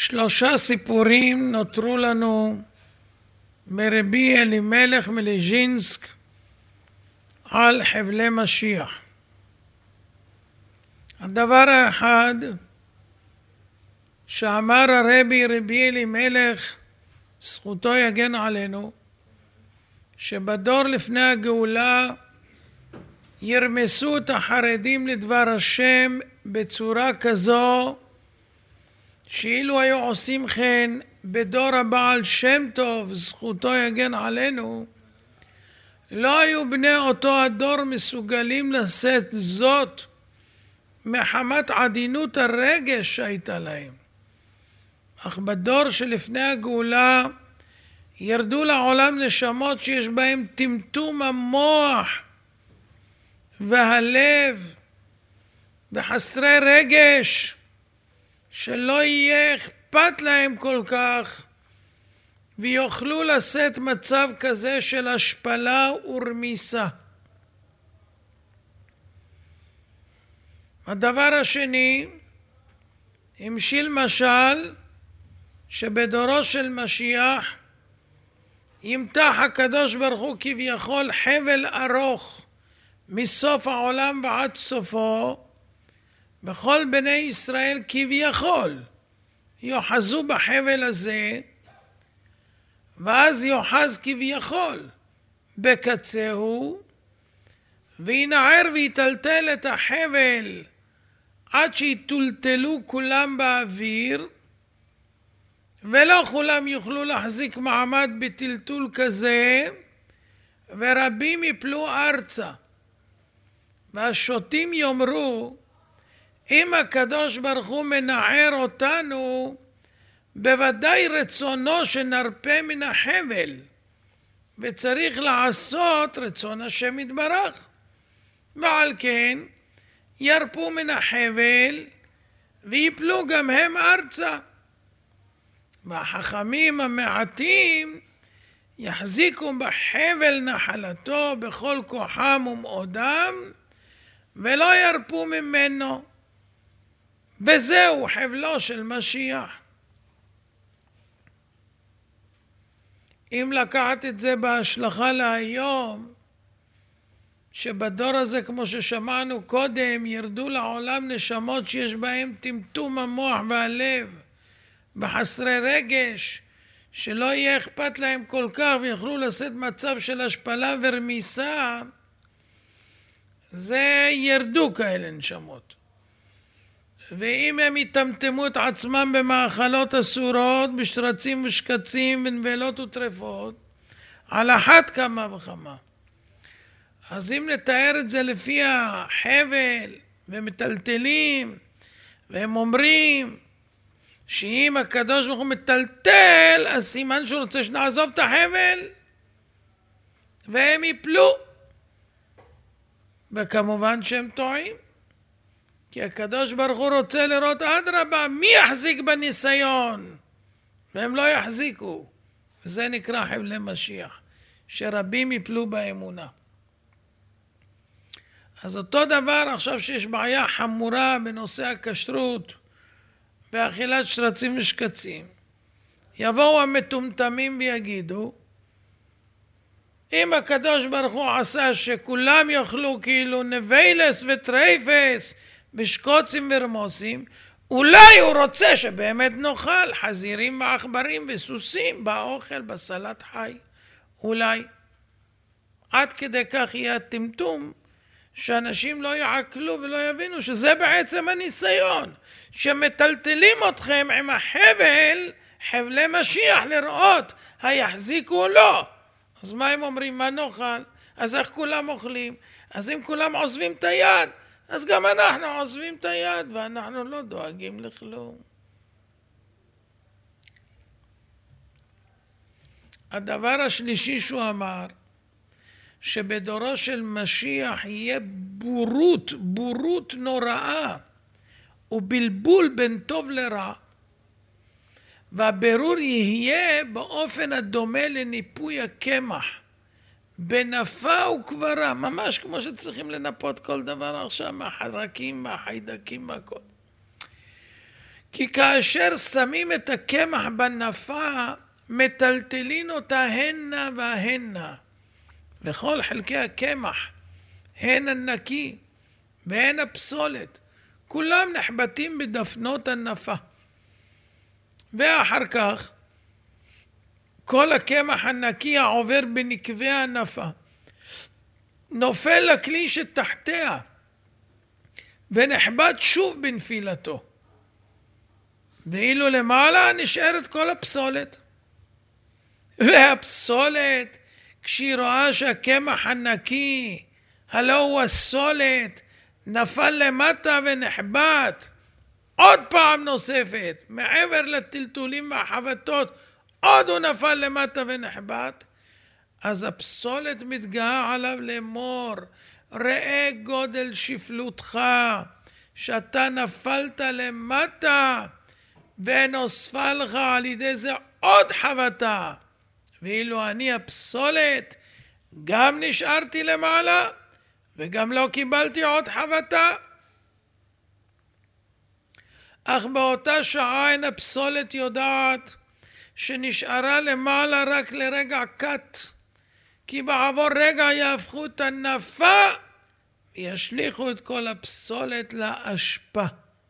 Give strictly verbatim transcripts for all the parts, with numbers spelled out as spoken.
שלושה סיפורים נותרו לנו מרבי אלימלך מליז'ינסק על חבלי משיח. הדבר האחד שאמר הרבי רבי אלימלך, זכותו יגן עלינו, שבדור לפני הגאולה ירמסו את החרדים לדבר השם בצורה כזו שאילו היו עושים כן בדור הבעל שם טוב, זכותו יגן עלינו, לא היו בני אותו הדור מסוגלים לשאת זאת מחמת עדינות הרגש שהייתה להם. אך בדור שלפני הגאולה ירדו לעולם נשמות שיש בהם טמטום המוח והלב וחסרי רגש, שלא יהיה אכפת להם כל כך ויוכלו לשאת מצב כזה של השפלה ורמיסה. הדבר השני, המשיל משל שבדורו של משיח ימתח הקדוש ברוך הוא כביכול חבל ארוך מסוף העולם ועד סופו, בכל בני ישראל כביכול יוחזו בחבל הזה, ואז יוחז כביכול בקצהו, וינער ויטלטל את החבל עד שיטולטלו כולם באוויר, ולא כולם יוכלו להחזיק מעמד בטלטול כזה, ורבים יפלו ארצה. והשוטים יאמרו, אם הקדוש ברוך הוא מנער אותנו, בוודאי רצונו שנרפה מן החבל, וצריך לעשות רצון השם יתברך. ועל כן ירפו מן החבל ויפלו גם הם ארצה. והחכמים המעטים יחזיקו בחבל נחלתו בכל כוחם ומאודם, ולא ירפו ממנו. וזהו חבלו של משיח. אם לקחת את זה בהשלכה להיום, שבדור הזה, כמו ששמענו קודם, ירדו לעולם נשמות שיש בהם טמטום המוח והלב, בחסרי רגש, שלא יהיה אכפת להם כל כך ויוכלו לשאת מצב של השפלה ורמיסה, זה ירדו כאלה נשמות. ואם הם יטמטמו את עצמם במאכלות אסורות, בשרצים ושקצים ונבלות וטרפות, על אחת כמה וכמה. אז אם נתאר את זה לפי החבל ומטלטלים, והם אומרים שאם הקדוש ברוך הוא מטלטל, אז סימן שהוא רוצה שנעזוב את החבל, והם יפלו. וכמובן שהם טועים. כי הקדוש ברוך הוא רוצה לראות אדרבה, מי יחזיק בניסיון? והם לא יחזיקו. וזה נקרא חבלי משיח, שרבים יפלו באמונה. אז אותו דבר עכשיו שיש בעיה חמורה בנושא הכשרות, באכילת שרצים ושקצים. יבואו המטומטמים ויגידו, אם הקדוש ברוך הוא עשה שכולם יאכלו כאילו נבילס וטרייפס, בשקוצים ורמוסים, אולי הוא רוצה שבאמת נאכל חזירים ועכברים וסוסים באוכל, בסלט חי. אולי. עד כדי כך יהיה הטמטום, שאנשים לא יעקלו ולא יבינו שזה בעצם הניסיון, שמטלטלים אתכם עם החבל, חבלי משיח, לראות היחזיקו או לא. אז מה הם אומרים? מה נאכל? אז איך כולם אוכלים? אז אם כולם עוזבים את היד, אז גם אנחנו עוזבים את היד, ואנחנו לא דואגים לכלום. הדבר השלישי שהוא אמר, שבדורו של משיח יהיה בורות, בורות נוראה, ובלבול בין טוב לרע, והבירור יהיה באופן הדומה לניפוי הקמח, בנפה וקברה, ממש כמו שצריכים לנפות כל דבר עכשיו, מהחרקים, מהחיידקים, מהכל. כי כאשר שמים את הקמח בנפה, מטלטלין אותה הנה והנה. וכל חלקי הקמח, הן הנקי והן הפסולת, כולם נחבטים בדפנות הנפה. ואחר כך, כל הקמח הנקי העובר בנקבי הנפה, נופל לכלי שתחתיה, ונחבט שוב בנפילתו. ואילו למעלה נשארת כל הפסולת. והפסולת, כשהיא רואה שהקמח הנקי, הלא הוא הסולת, נפל למטה ונחבט, עוד פעם נוספת, מעבר לטלטולים והחבטות, עוד הוא נפל למטה ונחבט, אז הפסולת מתגאה עליו לאמור, ראה גודל שפלותך, שאתה נפלת למטה, ונוספה לך על ידי זה עוד חבטה. ואילו אני הפסולת, גם נשארתי למעלה, וגם לא קיבלתי עוד חבטה. אך באותה שעה אין הפסולת יודעת, שנשארה למעלה רק לרגע קט, כי בעבור רגע יהפכו את הנפה, וישליכו את כל הפסולת לאשפה.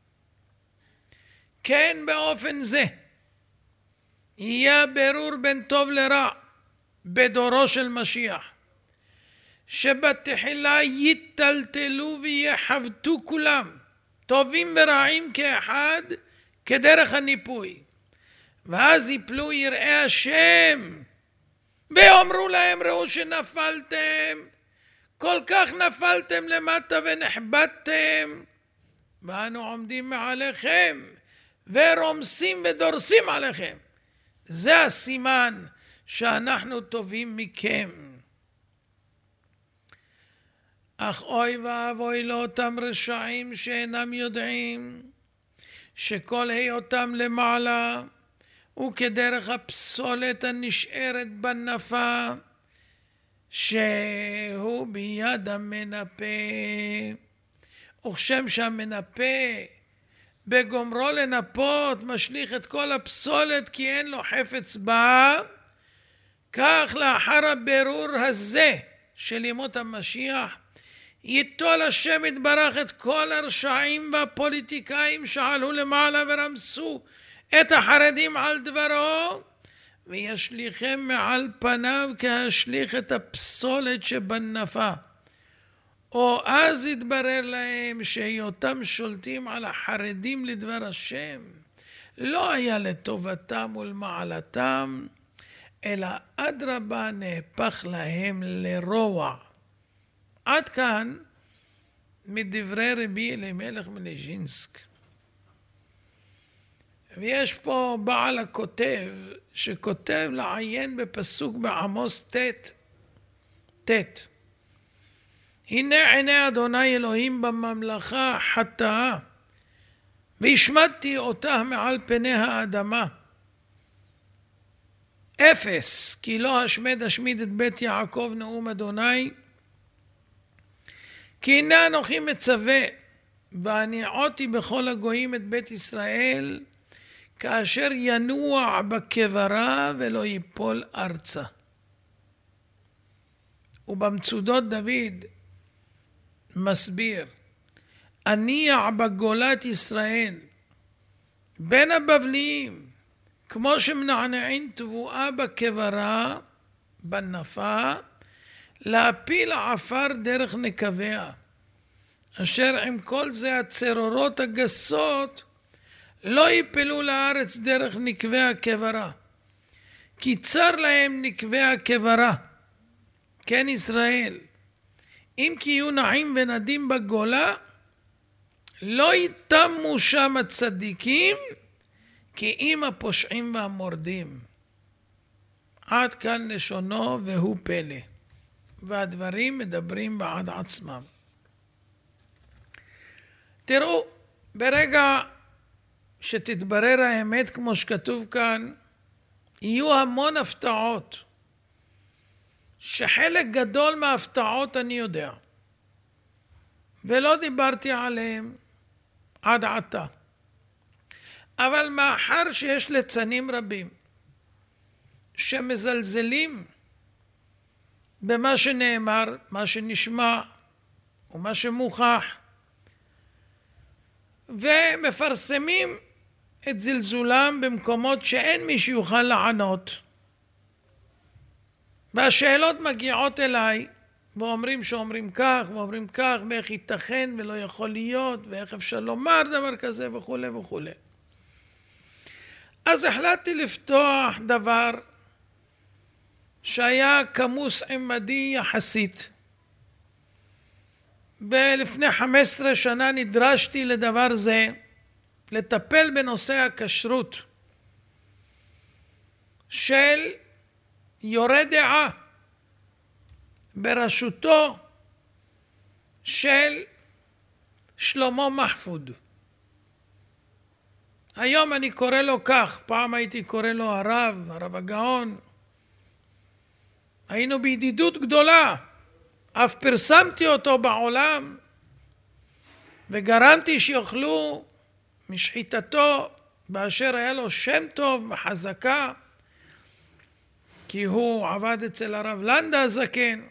כן, באופן זה, יהיה ברור בין טוב לרע, בדורו של משיח, שבתחילה יטלטלו ויחבטו כולם, טובים ורעים כאחד, כדרך הניפוי. ואז יפלו יראי השם, ואומרו להם, ראו שנפלתם, כל כך נפלתם למטה ונחבטתם, ואנו עומדים מעליכם, ורומסים ודורסים עליכם. זה הסימן שאנחנו טובים מכם. אך אוי ואבוי לאותם רשעים שאינם יודעים, שכל היותם למעלה, וכדרך הפסולת הנשארת בנפה, שהוא ביד המנפה. וכשם שהמנפה בגומרו לנפות משליך את כל הפסולת כי אין לו חפץ בה, כך לאחר הבירור הזה של ימות המשיח, ייטול השם יתברך את כל הרשעים והפוליטיקאים שעלו למעלה ורמסו את החרדים על דברו, וישליכם מעל פניו כהשליך את הפסולת שבנפה. או אז יתברר להם שהיותם שולטים על החרדים לדבר השם, לא היה לטובתם ולמעלתם, אלא אדרבה נהפך להם לרוע. עד כאן מדברי רבי אלימלך מליז'ינסק. ויש פה בעל הכותב שכותב לעיין בפסוק בעמוס ת' ת' הנה עיני אדוני אלוהים בממלכה חטאה, והשמדתי אותה מעל פני האדמה. אפס, כי לא השמד השמיד את בית יעקב נאום אדוני, כי הנה אנוכי מצווה, והניעותי בכל הגויים את בית ישראל, כאשר ינוע בקברה ולא ייפול ארצה. ובמצודות דוד מסביר, אניע בגולת ישראל בין הבבליים, כמו שמנענעים תבואה בקברה, בנפה, להפיל עפר דרך נקביה, אשר עם כל זה הצרורות הגסות לא ייפלו לארץ דרך נקבי הקברה, כי צר להם נקבי הקברה, כן ישראל, אם כי יהיו נעים ונדים בגולה, לא יתמו שם הצדיקים, כי אם הפושעים והמורדים. עד כאן לשונו והוא פלא, והדברים מדברים בעד עצמם. תראו, ברגע שתתברר האמת כמו שכתוב כאן, יהיו המון הפתעות, שחלק גדול מההפתעות אני יודע, ולא דיברתי עליהם עד עתה. אבל מאחר שיש ליצנים רבים שמזלזלים במה שנאמר, מה שנשמע ומה שמוכח, ומפרסמים את זלזולם במקומות שאין מי שיוכל לענות, והשאלות מגיעות אליי ואומרים שאומרים כך ואומרים כך, ואיך ייתכן ולא יכול להיות, ואיך אפשר לומר דבר כזה וכו' וכו'. אז החלטתי לפתוח דבר שהיה כמוס עמדי יחסית. ולפני חמש עשרה שנה נדרשתי לדבר זה, לטפל בנושא הכשרות של יורה דעה בראשותו של שלמה מחפוד. היום אני קורא לו כך, פעם הייתי קורא לו הרב, הרב הגאון. היינו בידידות גדולה, אף פרסמתי אותו בעולם וגרמתי שיוכלו משחיטתו באשר היה לו שם טוב וחזקה, כי הוא עבד אצל הרב לנדה הזקן,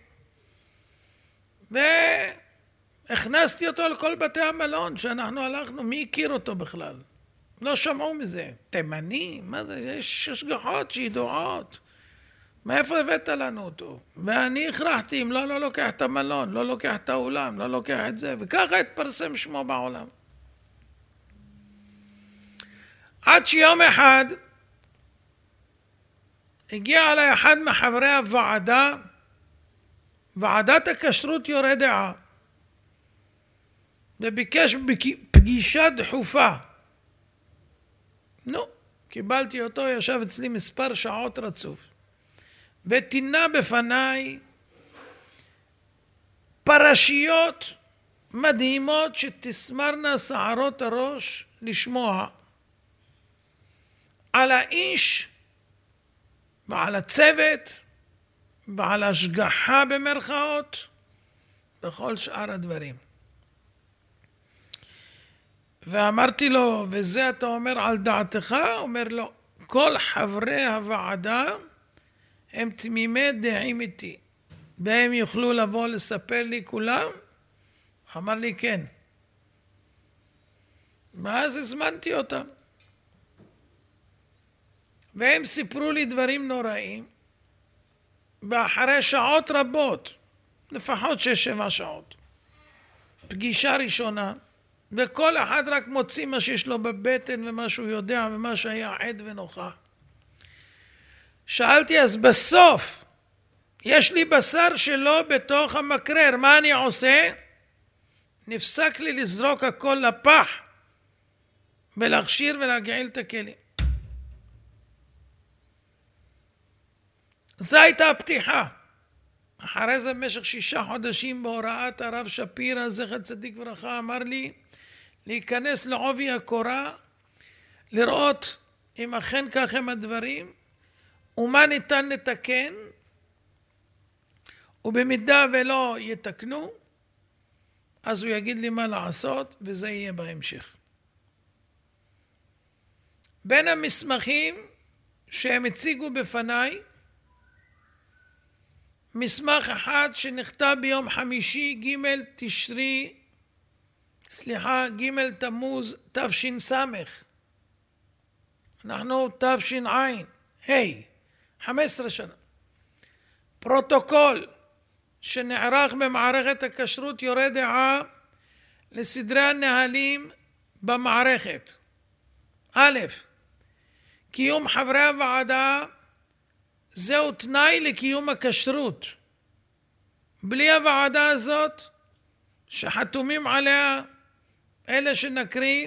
והכנסתי אותו לכל בתי המלון שאנחנו הלכנו. מי הכיר אותו בכלל? לא שמעו מזה. תימני? מה זה? יש השגחות שידועות. מאיפה הבאת לנו אותו? ואני הכרחתי, אם לא, לא לוקח את המלון, לא לוקח את האולם, לא לוקח את זה, וככה התפרסם שמו בעולם. עד שיום אחד הגיע אליי אחד מחברי הוועדה, ועדת הכשרות יורה דעה, וביקש פגישה דחופה. נו, קיבלתי אותו, ישב אצלי מספר שעות רצוף, ותינה בפניי פרשיות מדהימות שתסמרנה שערות הראש לשמוע על האיש ועל הצוות ועל השגחה במרכאות וכל שאר הדברים. ואמרתי לו, וזה אתה אומר על דעתך? אומר לו, כל חברי הוועדה הם תמימי דעים איתי, והם יוכלו לבוא לספר לי כולם? אמר לי כן. ואז הזמנתי אותם, והם סיפרו לי דברים נוראים, ואחרי שעות רבות, לפחות שש שבע שעות, פגישה ראשונה, וכל אחד רק מוציא מה שיש לו בבטן ומה שהוא יודע ומה שהיה עד ונוכח. שאלתי, אז בסוף יש לי בשר שלו בתוך המקרר, מה אני עושה? נפסק לי לזרוק הכל לפח ולהכשיר ולהגעיל את הכלים. זו הייתה הפתיחה. אחרי זה במשך שישה חודשים בהוראת הרב שפירא זכר צדיק וברכה, אמר לי להיכנס לעובי הקורה, לראות אם אכן כך הם הדברים ומה ניתן לתקן, ובמידה ולא יתקנו אז הוא יגיד לי מה לעשות, וזה יהיה בהמשך. בין המסמכים שהם הציגו בפניי, מסמך אחד שנכתב ביום חמישי ג' תשרי, סליחה, ג' תמוז תש"ס, אנחנו תש"ע, היי, חמש עשרה שנה. פרוטוקול שנערך במערכת הכשרות יורה דעה לסדרי הנהלים במערכת. א', קיום חברי הוועדה זהו תנאי לקיום הכשרות. בלי הוועדה הזאת שחתומים עליה אלה שנקריא,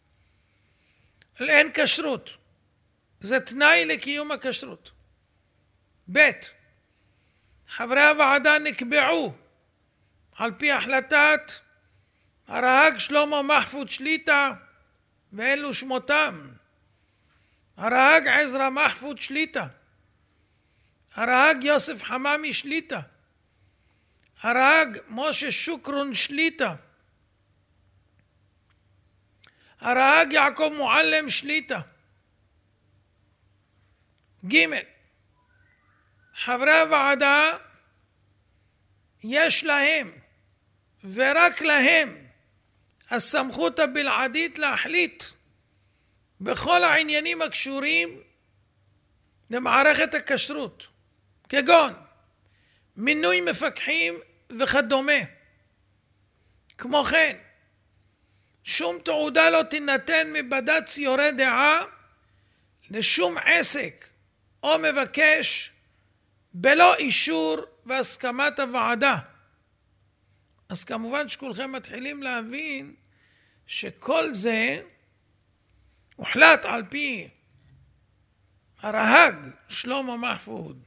אין כשרות. זה תנאי לקיום הכשרות. ב', חברי הוועדה נקבעו על פי החלטת הרה"ג שלמה מחפוד שליטה, ואלו שמותם: הרה"ג עזרא מחפוד שליטה, הרה"ג יוסף חממי שליטה, הרה"ג משה שוקרון שליטה, הרהג יעקב מועלם שליטה. ג' חברי הוועדה יש להם ורק להם הסמכות הבלעדית להחליט בכל העניינים הקשורים למערכת הכשרות, כגון מינוי מפקחים וכדומה. כמו כן, שום תעודה לא תינתן מבד"ץ יורה דעה לשום עסק או מבקש בלא אישור והסכמת הוועדה. אז כמובן שכולכם מתחילים להבין שכל זה הוחלט על פי הרהג שלמה מחפוד,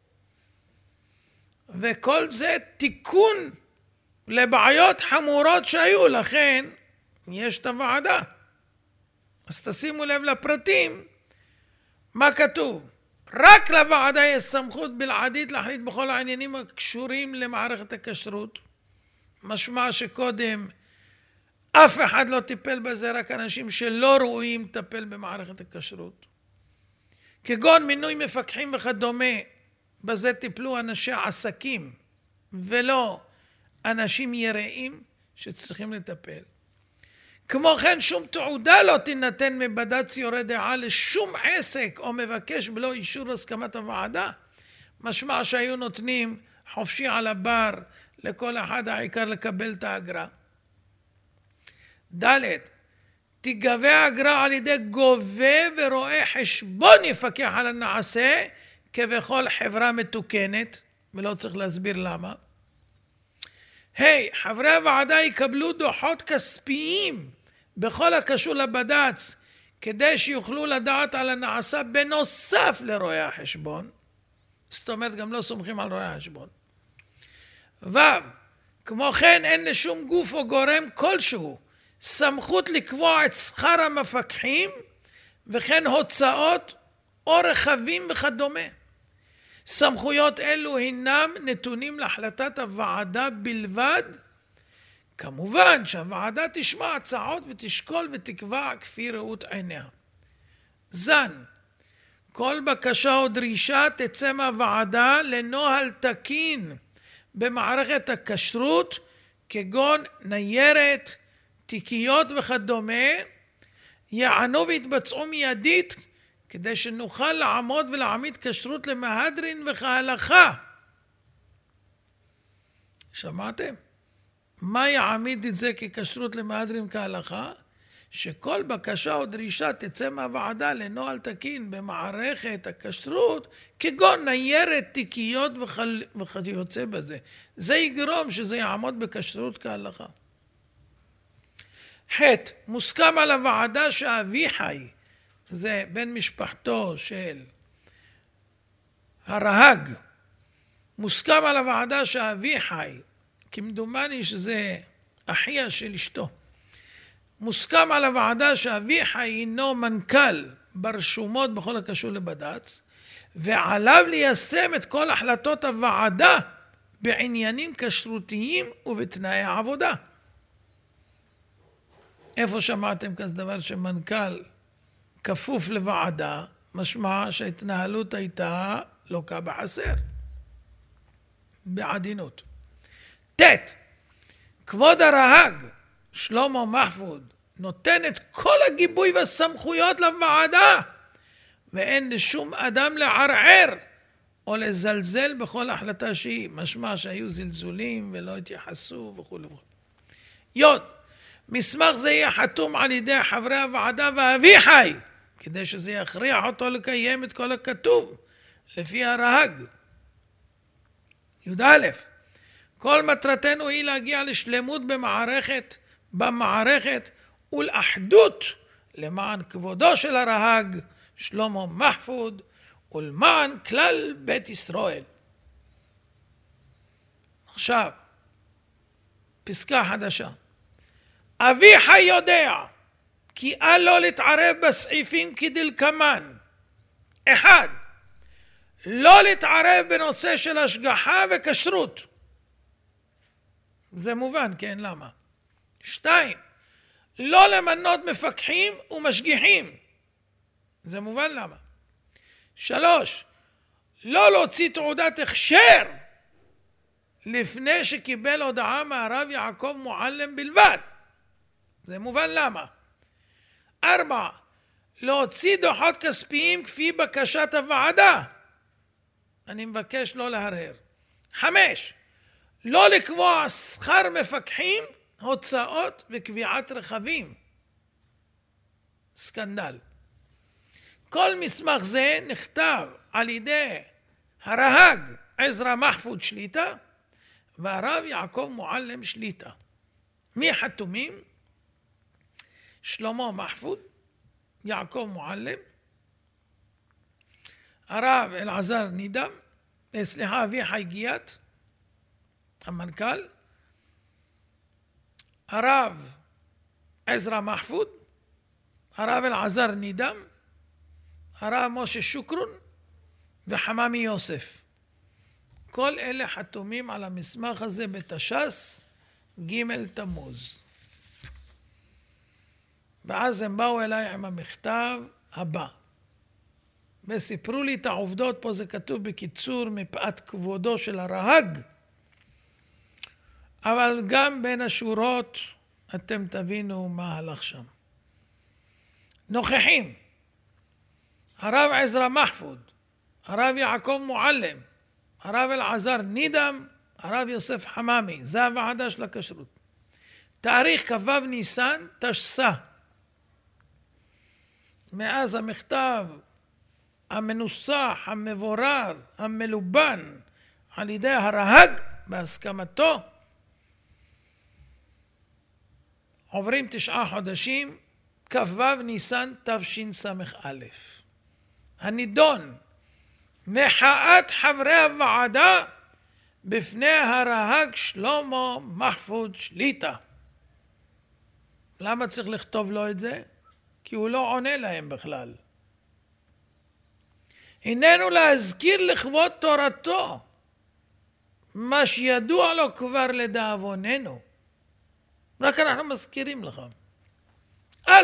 וכל זה תיקון לבעיות חמורות שהיו, לכן יש את הוועדה. אז תשימו לב לפרטים, מה כתוב? רק לוועדה יש סמכות בלעדית להחליט בכל העניינים הקשורים למערכת הכשרות. משמע שקודם אף אחד לא טיפל בזה, רק אנשים שלא ראויים לטפל במערכת הכשרות. כגון מינוי מפקחים וכדומה, בזה טיפלו אנשי עסקים ולא אנשים יראים שצריכים לטפל. כמו כן, שום תעודה לא תינתן מבד"ץ יורה דעה לשום עסק או מבקש בלא אישור הסכמת הוועדה. משמע שהיו נותנים חופשי על הבר לכל אחד, העיקר לקבל את האגרה. ד' תיגבה האגרה על ידי גובה ורואה חשבון יפקח על הנעשה כבכל חברה מתוקנת, ולא צריך להסביר למה. היי, hey, חברי הוועדה יקבלו דוחות כספיים בכל הקשור לבד"ץ, כדי שיוכלו לדעת על הנעשה בנוסף לרואי החשבון. זאת אומרת, גם לא סומכים על רואי החשבון. ו. כמו כן, אין לשום גוף או גורם כלשהו סמכות לקבוע את שכר המפקחים, וכן הוצאות או רכבים וכדומה. סמכויות אלו הינם נתונים להחלטת הוועדה בלבד. כמובן שהוועדה תשמע הצעות ותשקול ותקבע כפי ראות עיניה. זן, כל בקשה או דרישה תצא מהוועדה לנוהל תקין במערכת הכשרות, כגון ניירת, תיקיות וכדומה, יענו והתבצעו מיידית, כדי שנוכל לעמוד ולהעמיד כשרות למהדרין וכהלכה. שמעתם? מה יעמיד את זה ככשרות למהדרין וכהלכה? שכל בקשה או דרישה תצא מהוועדה לנוהל תקין במערכת הכשרות, כגון ניירת, תיקיות וכיוצא בזה. זה יגרום שזה יעמוד בכשרות כהלכה. ח' מוסכם על הוועדה שאביחי, זה בן משפחתו של הרהג, מוסכם על הוועדה שאביחי, כמדומני שזה אחיה של אשתו, מוסכם על הוועדה שאביחי הינו מנכ"ל ברשומות בכל הקשור לבד"ץ, ועליו ליישם את כל החלטות הוועדה בעניינים כשרותיים ובתנאי העבודה. איפה שמעתם כזה דבר שמנכ"ל כפוף לוועדה? משמע שההתנהלות הייתה לוקה בחסר, בעדינות. ת' כבוד הרהג שלמה מחפוד נותן את כל הגיבוי והסמכויות לוועדה, ואין לשום אדם לערער או לזלזל בכל החלטה שהיא. משמע שהיו זלזולים ולא התייחסו וכו' וכו'. יוד, מסמך זה יהיה חתום על ידי חברי הוועדה ואביחי, כדי שזה יכריח אותו לקיים את כל הכתוב לפי הרהג. י"א כל מטרתנו היא להגיע לשלמות במערכת, במערכת ולאחדות למען כבודו של הרהג שלמה מחפוד ולמען כלל בית ישראל. עכשיו, פסקה חדשה. אביחי יודע כי אל לא להתערב בסעיפים כדלקמן. אחד, לא להתערב בנושא של השגחה וכשרות. זה מובן, כן, למה? שתיים, לא למנות מפקחים ומשגיחים. זה מובן למה. שלוש, לא להוציא תעודת הכשר לפני שקיבל הודעה מהרב יעקב מועלם בלבד. זה מובן למה. ארבע, להוציא דוחות כספיים כפי בקשת הוועדה. אני מבקש לא להרהר. חמש, לא לקבוע שכר מפקחים, הוצאות וקביעת רכבים. סקנדל. כל מסמך זה נכתב על ידי הרהג עזרא מחפוד שליטה והרב יעקב מועלם שליטה. מי חתומים? שלמה מחפוד, יעקב מועלם, הרב אלעזר נידם, סליחה, אביחי גיאת, המנכ"ל, הרב עזרא מחפוד, הרב אלעזר נידם, הרב משה שוקרון וחממי יוסף. כל אלה חתומים על המסמך הזה בתש"ס ג' תמוז. ואז הם באו אליי עם המכתב הבא וסיפרו לי את העובדות. פה זה כתוב בקיצור מפאת כבודו של הרהג, אבל גם בין השורות אתם תבינו מה הלך שם. נוכחים הרב עזרא מחפוד, הרב יעקב מועלם, הרב אלעזר נידם, הרב יוסף חממי. זה הוועדה של הכשרות. תאריך כ"ו ניסן תשס"ה. מאז המכתב המנוסח, המבורר, המלובן על ידי הרהג בהסכמתו, עוברים תשעה חודשים, כ"ו ניסן תשס"א. הנידון, מחאת חברי הוועדה בפני הרהג שלמה מחפוד שליטה. למה צריך לכתוב לו את זה? כי הוא לא עונה להם בכלל. הננו להזכיר לכבוד תורתו מה שידוע לו כבר לדאבוננו. רק אנחנו מזכירים לך. א',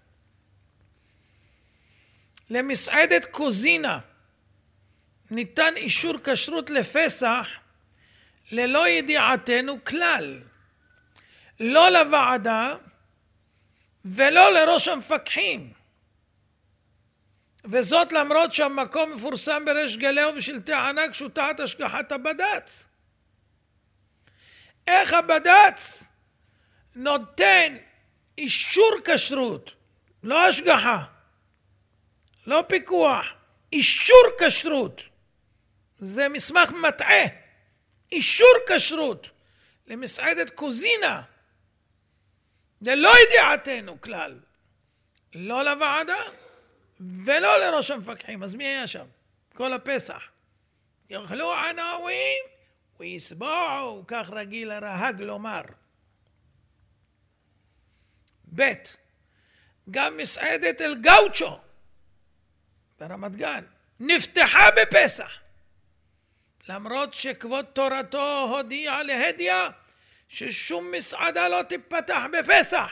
למסעדת קוזינה ניתן אישור כשרות לפסח ללא ידיעתנו כלל. לא לוועדה ולא לראש המפקחים. וזאת למרות שהמקום מפורסם בריש גלי ובשלטי ענק שהוא תחת השגחת הבד"ץ. איך הבד"ץ נותן אישור כשרות, לא השגחה, לא פיקוח, אישור כשרות? זה מסמך מטעה. אישור כשרות למסעדת קוזינה ללא ידיעתנו כלל, לא לוועדה ולא לראש המפקחים. אז מי היה שם כל הפסח? יאכלו ענבים ויסבעו, כך רגיל הרהג לומר. ב', גם מסעדת אל גאוצ'ו ברמת גן נפתחה בפסח, למרות שכבוד תורתו הודיע להדיה ששום מסעדה לא תפתח בפסח.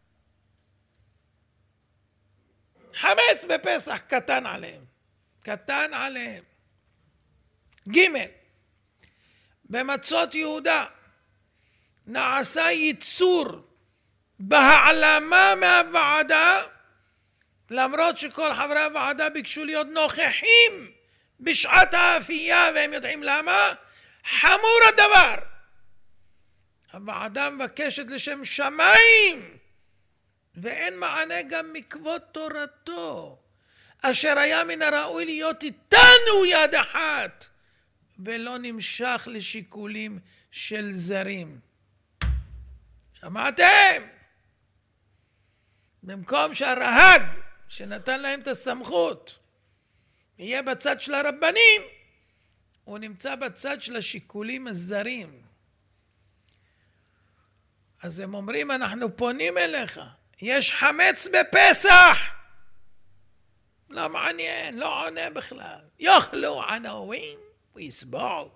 חמץ בפסח קטן עליהם, קטן עליהם. ג', במצות יהודה נעשה ייצור בהעלמה מהוועדה, למרות שכל חברי הוועדה ביקשו להיות נוכחים בשעת האפייה, והם יודעים למה? חמור הדבר. הוועדה מבקשת לשם שמיים, ואין מענה גם מכבוד תורתו, אשר היה מן הראוי להיות איתנו יד אחת, ולא נמשך לשיקולים של זרים. שמעתם? במקום שהרהג שנתן להם את הסמכות יהיה בצד של הרבנים, הוא נמצא בצד של השיקולים הזרים. אז הם אומרים, אנחנו פונים אליך, יש חמץ בפסח. לא מעניין, לא עונה בכלל. יאכלו ענבים ויסבעו.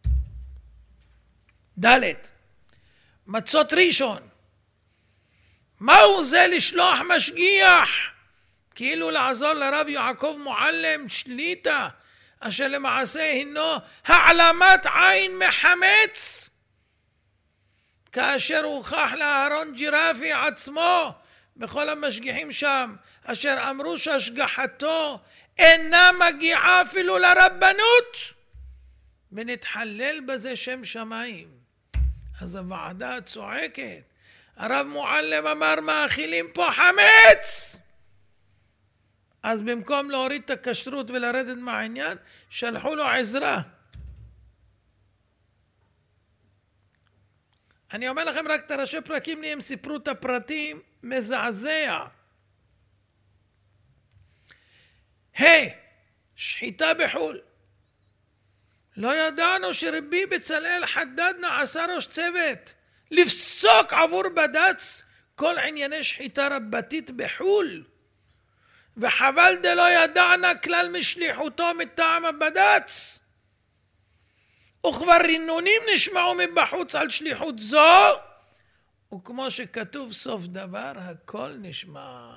ד', מצות ראשון, מהו זה לשלוח משגיח? כאילו לעזור לרב יעקב מועלם שליטה, אשר למעשה הינו העלמת עין מחמץ, כאשר הוכח לאהרון ג'ירפי עצמו בכל המשגיחים שם, אשר אמרו שהשגחתו אינה מגיעה אפילו לרבנות, ונתחלל בזה שם שמיים. אז הוועדה צועקת, הרב מועלם אמר מאכילים פה חמץ. אז במקום להוריד את הכשרות ולרדת מהעניין, שלחו לו עזרה. אני אומר לכם רק את הראשי פרקים לי, הם סיפרו את הפרטים, מזעזע. היי, שחיטה בחול. לא ידענו שרבי בצלאל חדד נעשה ראש צוות לפסוק עבור בד"ץ כל ענייני שחיטה רבתית בחול, וחבל דלא ידענה כלל משליחותו מטעם הבד"ץ, וכבר רינונים נשמעו מבחוץ על שליחות זו, וכמו שכתוב סוף דבר הכל נשמע.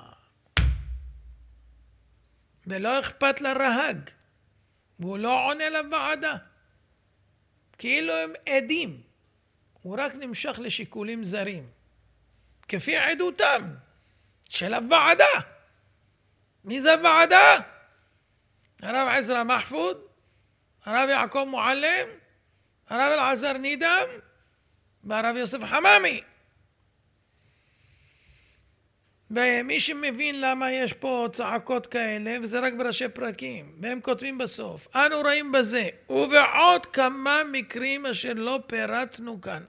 ולא אכפת לרהג, והוא לא עונה לוועדה, כאילו הם עדים, הוא רק נמשך לשיקולים זרים, כפי עדותם של הוועדה. מי זה הוועדה? הרב עזרא מחפוד, הרב יעקב מועלם, הרב אלעזר נידם, והרב יוסף חממי. ומי שמבין למה יש פה צעקות כאלה, וזה רק בראשי פרקים, והם כותבים בסוף, אנו רואים בזה, ובעוד כמה מקרים אשר לא פירטנו כאן,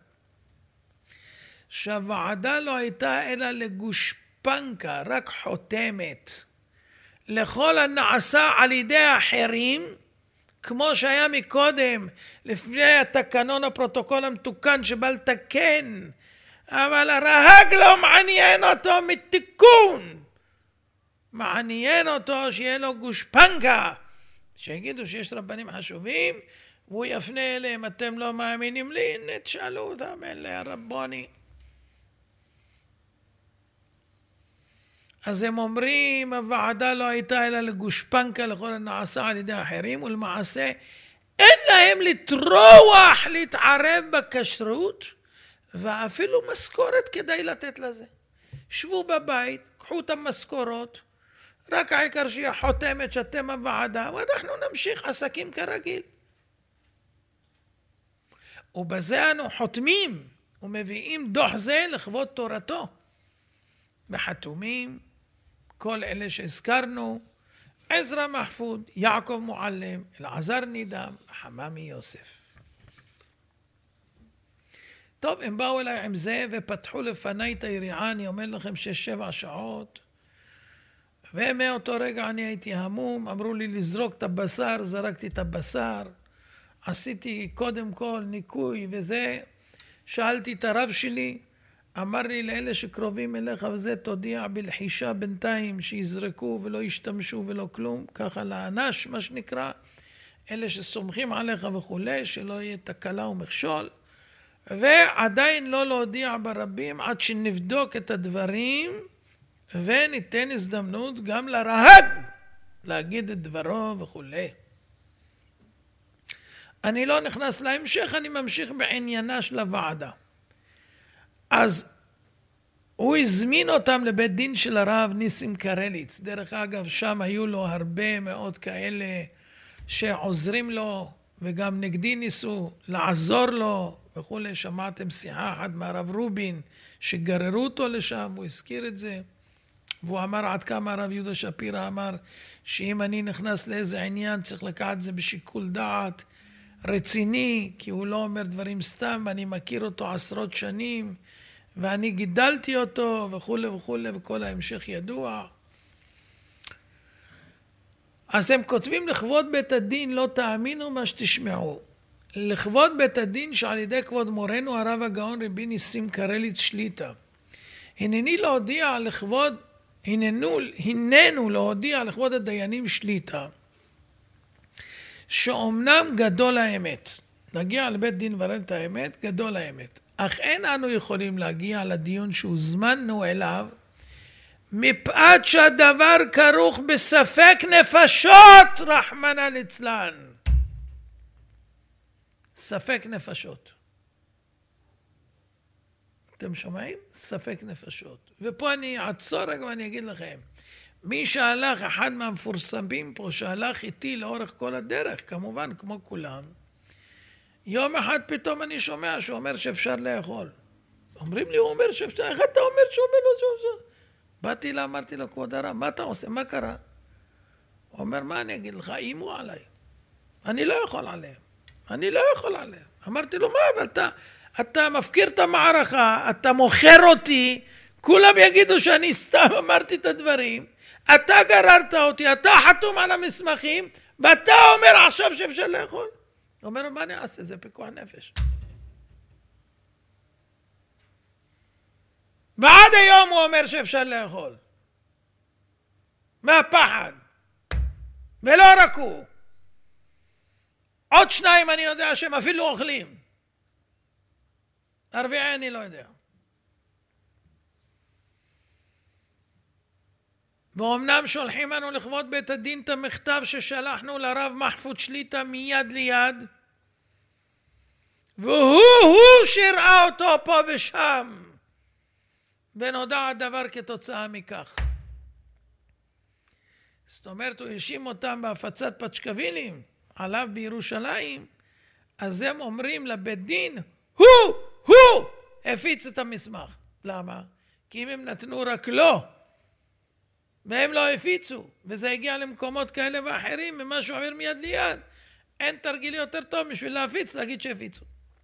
שהוועדה לא הייתה אלא לגושפנקה, רק חותמת, לכל הנעשה על ידי האחרים, כמו שהיה מקודם, לפני התקנון הפרוטוקול המתוקן שבא לתקן, אבל הרהג לא מעניין אותו מתיקון, מעניין אותו שיהיה לו גושפנקה, שיגידו שיש רבנים חשובים, והוא יפנה אליהם, אתם לא מאמינים לי, נתשאלו אותם, אלה הרבוני. אז הם אומרים, הוועדה לא הייתה אלא לגושפנקה לכל הנעשה על ידי האחרים, ולמעשה אין להם לטרוח להתערב בכשרות, ואפילו משכורת כדי לתת לזה. שבו בבית, קחו את המשכורות, רק העיקר שיהיה חותמת שאתם הוועדה, ואנחנו נמשיך עסקים כרגיל. ובזה אנו חותמים ומביאים דוח זה לכבוד תורתו. וחתומים כל אלה שהזכרנו, עזרא מחפוד, יעקב מועלם, אלעזר נידם, חממי יוסף. טוב, הם באו אליי עם זה ופתחו לפני את היריעה, אני אומר לכם שש שבע שעות, ומאותו רגע אני הייתי המום, אמרו לי לזרוק את הבשר, זרקתי את הבשר, עשיתי קודם כל ניקוי וזה, שאלתי את הרב שלי, אמר לי לאלה שקרובים אליך וזה, תודיע בלחישה בינתיים שיזרקו ולא ישתמשו ולא כלום, ככה לאנש מה שנקרא, אלה שסומכים עליך וכולי, שלא יהיה תקלה ומכשול, ועדיין לא להודיע ברבים עד שנבדוק את הדברים, וניתן הזדמנות גם לרהג להגיד את דברו וכולי. אני לא נכנס להמשך, אני ממשיך בעניינה של הוועדה. אז הוא הזמין אותם לבית דין של הרב ניסים קרליץ. דרך אגב, שם היו לו הרבה מאוד כאלה שעוזרים לו, וגם נגדי ניסו לעזור לו וכולי. שמעתם שיחה אחת מהרב רובין שגררו אותו לשם, הוא הזכיר את זה. והוא אמר עד כמה הרב יהודה שפירא אמר שאם אני נכנס לאיזה עניין צריך לקחת את זה בשיקול דעת רציני, כי הוא לא אומר דברים סתם, ואני מכיר אותו עשרות שנים, ואני גידלתי אותו וכולי וכולי, וכל ההמשך ידוע. אז הם כותבים לכבוד בית הדין, לא תאמינו מה שתשמעו. לכבוד בית הדין שעל ידי כבוד מורנו הרב הגאון רבי ניסים קרליץ שליטה. הנני להודיע לכבוד, הננו, הננו להודיע לכבוד הדיינים שליטה, שאומנם גדול האמת, נגיע לבית דין ורל את האמת, גדול האמת, אך אין אנו יכולים להגיע לדיון שהוזמנו אליו, מפאת שהדבר כרוך בספק נפשות, רחמנא ליצלן. ספק נפשות. אתם שומעים? ספק נפשות. ופה אני אעצור רגע ואני אגיד לכם, מי שהלך, אחד מהמפורסמים פה, שהלך איתי לאורך כל הדרך, כמובן כמו כולם, יום אחד פתאום אני שומע שהוא אומר שאפשר לאכול. אומרים לי, הוא אומר שאפשר, איך אתה אומר שהוא אומר לו שאפשר? באתי לה, אמרתי לו, כבוד הרב, מה אתה עושה? מה קרה? הוא אומר, מה אני אגיד לך? אימו עליי. אני לא יכול עליהם. אני לא יכול עליהם. אמרתי לו, מה? אבל אתה, אתה מפקיר את המערכה, אתה מוכר אותי, כולם יגידו שאני סתם אמרתי את הדברים, אתה גררת אותי, אתה חתום על המסמכים, ואתה אומר עכשיו שאפשר לאכול. הוא אומר, מה אני אעשה? זה פיקוח נפש. ועד היום הוא אומר שאפשר לאכול. מהפחד. ולא רק הוא. עוד שניים אני יודע שהם אפילו אוכלים. הרביעי אני לא יודע. ואומנם שולחים לנו לכבוד בית הדין את המכתב ששלחנו לרב מחפוד שליטה מיד ליד, והוא הוא שראה אותו פה ושם, ונודע הדבר כתוצאה מכך. זאת אומרת, הוא האשים אותם בהפצת פצ'קווילים עליו בירושלים, אז הם אומרים לבית דין, הוא, הוא הפיץ את המסמך. למה? כי אם הם נתנו רק לו, והם לא הפיצו, וזה הגיע למקומות כאלה ואחרים, ממשהו עבר מיד ליד, אין תרגיל יותר טוב בשביל להפיץ, להגיד שהפיצו.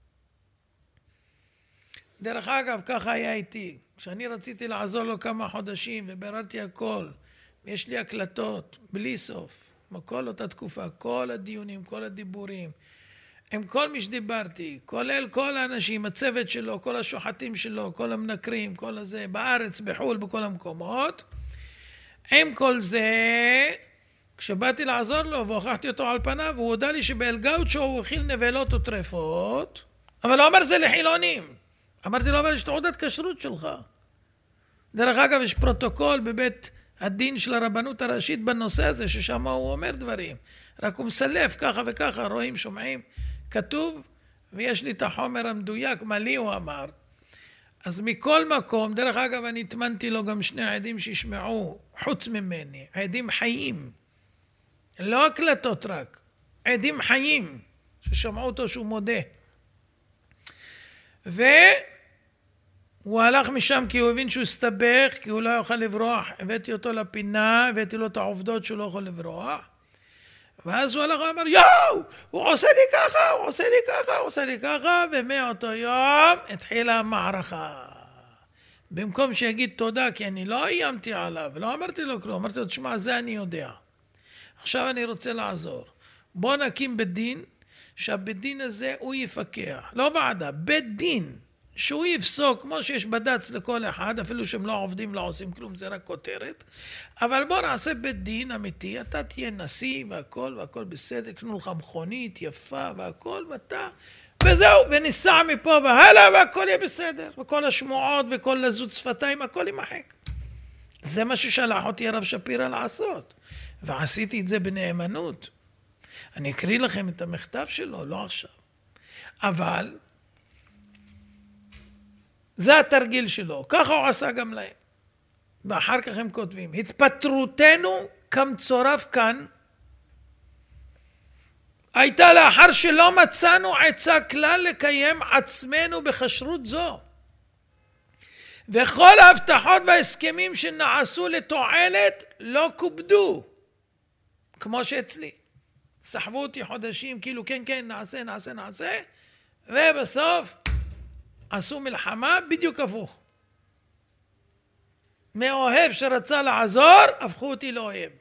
דרך אגב, ככה היה איתי. כשאני רציתי לעזור לו כמה חודשים, ובררתי הכל, יש לי הקלטות, בלי סוף, כל אותה תקופה, כל הדיונים, כל הדיבורים, עם כל מי שדיברתי, כולל כל האנשים, הצוות שלו, כל השוחטים שלו, כל המנקרים, כל הזה, בארץ, בחול, בכל המקומות. עם כל זה, כשבאתי לעזור לו והוכחתי אותו על פניו, הוא הודע לי שבאלגאוצ'ו הוא הכיל נבלות וטרפות, אבל לא אומר זה לחילונים. אמרתי לו, אבל יש תעודת כשרות שלך. דרך אגב, יש פרוטוקול בבית הדין של הרבנות הראשית בנושא הזה, ששם הוא אומר דברים. רק הוא מסלף ככה וככה, רואים, שומעים, כתוב, ויש לי את החומר המדויק, מה לי הוא אמר. אז מכל מקום, דרך אגב, אני התמנתי לו גם שני עדים שישמעו, חוץ ממני, עדים חיים. לא הקלטות רק, עדים חיים, ששמעו אותו שהוא מודה. והוא הלך משם כי הוא הבין שהוא הסתבך, כי הוא לא יוכל לברוח. הבאתי אותו לפינה, הבאתי לו את העובדות שהוא לא יכול לברוח. ואז הוא הלך ואמר, יואו, הוא עושה לי ככה, הוא עושה לי ככה, הוא עושה לי ככה, ומאותו יום התחילה המערכה. במקום שיגיד תודה, כי אני לא איימתי עליו, לא אמרתי לו כלום, אמרתי לו, תשמע, זה אני יודע. עכשיו אני רוצה לעזור. בוא נקים בית דין, שהבית דין הזה הוא יפקח. לא ועדה, בית דין. שהוא יפסוק, כמו שיש בד"ץ לכל אחד, אפילו שהם לא עובדים, לא עושים כלום, זה רק כותרת. אבל בוא נעשה בית דין אמיתי, אתה תהיה נשיא והכל, והכל בסדר, קנו לך מכונית יפה והכל, ואתה, וזהו, וניסע מפה והלאה, והכל יהיה בסדר. וכל השמועות וכל לזות שפתיים, הכל יימחק. זה מה ששלח אותי הרב שפירא לעשות. ועשיתי את זה בנאמנות. אני אקריא לכם את המכתב שלו, לא עכשיו. אבל זה התרגיל שלו, ככה הוא עשה גם להם. ואחר כך הם כותבים, התפטרותנו כמצורף כאן, הייתה לאחר שלא מצאנו עצה כלל לקיים עצמנו בכשרות זו. וכל ההבטחות וההסכמים שנעשו לתועלת לא כובדו. כמו שאצלי. סחבו אותי חודשים, כאילו כן כן נעשה נעשה נעשה, ובסוף עשו מלחמה בדיוק הפוך. מאוהב שרצה לעזור, הפכו אותי לאוהב.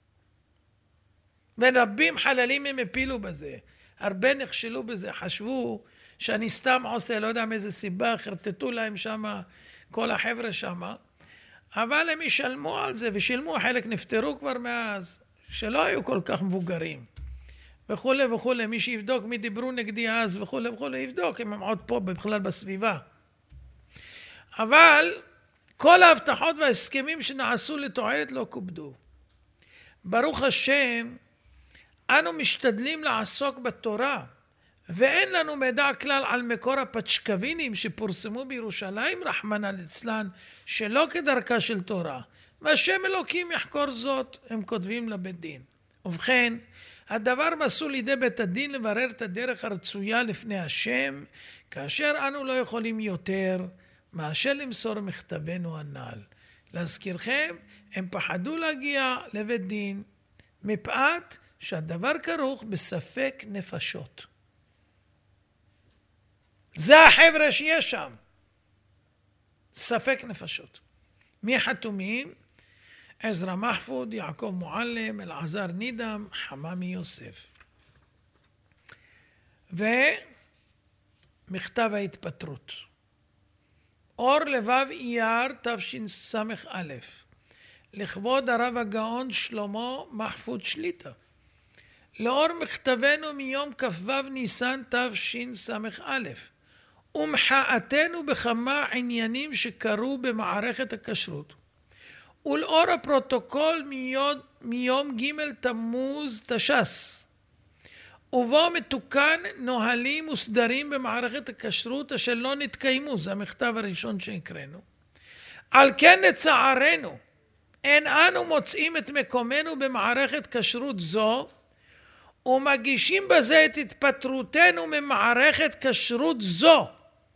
ורבים חללים הם הפילו בזה. הרבה נכשלו בזה, חשבו שאני סתם עושה, לא יודע מאיזה סיבה, חרטטו להם שמה, כל החבר'ה שמה. אבל הם ישלמו על זה, ושילמו, חלק נפטרו כבר מאז, שלא היו כל כך מבוגרים. וכולי וכולי, מי שיבדוק מי דיברו נגדי אז וכולי וכולי, יבדוק אם הם עוד פה בכלל בסביבה. אבל כל ההבטחות וההסכמים שנעשו לתועלת לא כובדו. ברוך השם, אנו משתדלים לעסוק בתורה, ואין לנו מידע כלל על מקור הפצ'קווינים שפורסמו בירושלים, רחמנא ליצלן, שלא כדרכה של תורה. והשם אלוקים יחקור זאת, הם כותבים לבית דין. ובכן, הדבר מסור לידי בית הדין לברר את הדרך הרצויה לפני השם, כאשר אנו לא יכולים יותר מאשר למסור מכתבנו הנ"ל. להזכירכם, הם פחדו להגיע לבית דין, מפאת שהדבר כרוך בספק נפשות. זה החבר'ה שיש שם. ספק נפשות. מי חתומים? עזרא מחפוד, יעקב מועלם, אלעזר נידם, חממי יוסף. ומכתב ההתפטרות. אור לבב אייר תשס"א. לכבוד הרב הגאון שלמה מחפוד שליטה. לאור מכתבנו מיום כ"ו ניסן תשס"א. ומחאתנו בכמה עניינים שקרו במערכת הכשרות. ולאור הפרוטוקול מיום, מיום ג' תמוז תש"ס. ובו מתוקן נהלים וסדרים במערכת הכשרות אשר לא נתקיימו. זה המכתב הראשון שהקראנו. על כן לצערנו, אין אנו מוצאים את מקומנו במערכת כשרות זו, ומגישים בזה את התפטרותנו ממערכת כשרות זו.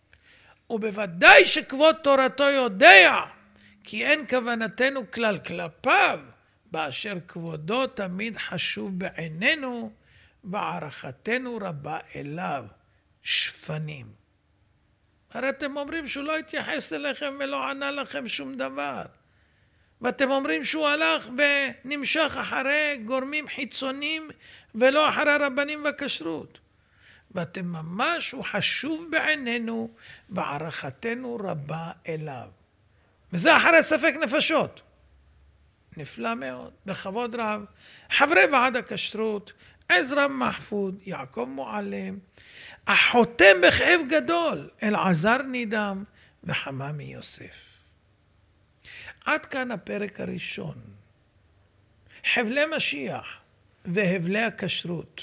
ובוודאי שכבוד תורתו יודע, כי אין כוונתנו כלל כלפיו, באשר כבודו תמיד חשוב בעינינו, והערכתנו רבה אליו. שפנים. הרי אתם אומרים שהוא לא התייחס אליכם ולא ענה לכם שום דבר. ואתם אומרים שהוא הלך ונמשך אחרי גורמים חיצוניים ולא אחרי הרבנים והכשרות. ואתם ממש, הוא חשוב בעינינו והערכתנו רבה אליו. וזה אחרי ספק נפשות. נפלא מאוד, בכבוד רב. חברי ועד הכשרות, עזרא מחפוד, יעקב מועלם, החותם בכאב גדול, אלעזר נידם וחממי יוסף. עד כאן הפרק הראשון. חבלי משיח והבלי הכשרות.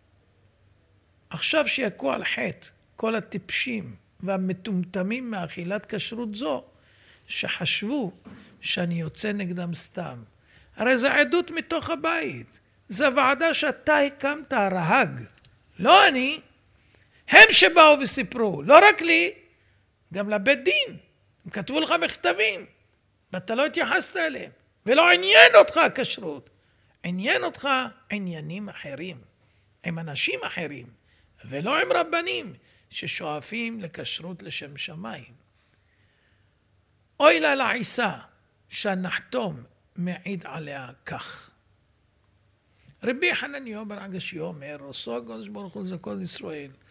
עכשיו שיכו על חטא כל הטיפשים והמטומטמים מאכילת כשרות זו, שחשבו שאני יוצא נגדם סתם. הרי זו עדות מתוך הבית. זו ועדה שאתה הקמת, הרהג. לא אני. הם שבאו וסיפרו. לא רק לי, גם לבית דין. הם כתבו לך מכתבים. ואתה לא התייחסת אליהם. ולא עניין אותך הכשרות. עניין אותך עניינים אחרים. עם אנשים אחרים. ולא עם רבנים ששואפים לכשרות לשם שמיים. אוי לה לעיסה שנחתום מעיד עליה כך. רבי חנניהו בר עגשיא אומר, עשו הקדוש ברוך הוא לכל ישראל,